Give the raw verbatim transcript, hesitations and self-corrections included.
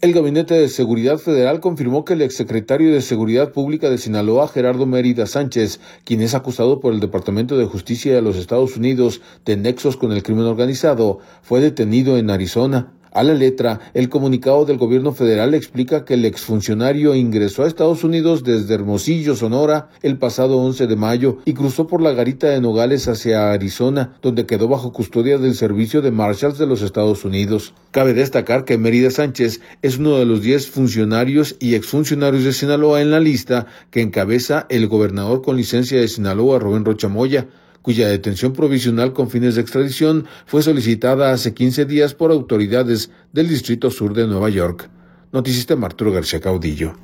El Gabinete de Seguridad Federal confirmó que el exsecretario de Seguridad Pública de Sinaloa, Gerardo Mérida Sánchez, quien es acusado por el Departamento de Justicia de los Estados Unidos de nexos con el crimen organizado, fue detenido en Arizona. A la letra, el comunicado del gobierno federal explica que el exfuncionario ingresó a Estados Unidos desde Hermosillo, Sonora, el pasado once de mayo y cruzó por la garita de Nogales hacia Arizona, donde quedó bajo custodia del Servicio de Marshals de los Estados Unidos. Cabe destacar que Mérida Sánchez es uno de los diez funcionarios y exfuncionarios de Sinaloa en la lista que encabeza el gobernador con licencia de Sinaloa, Rubén Rocha Moya, cuya detención provisional con fines de extradición fue solicitada hace quince días por autoridades del Distrito Sur de Nueva York. Noticista Arturo García Caudillo.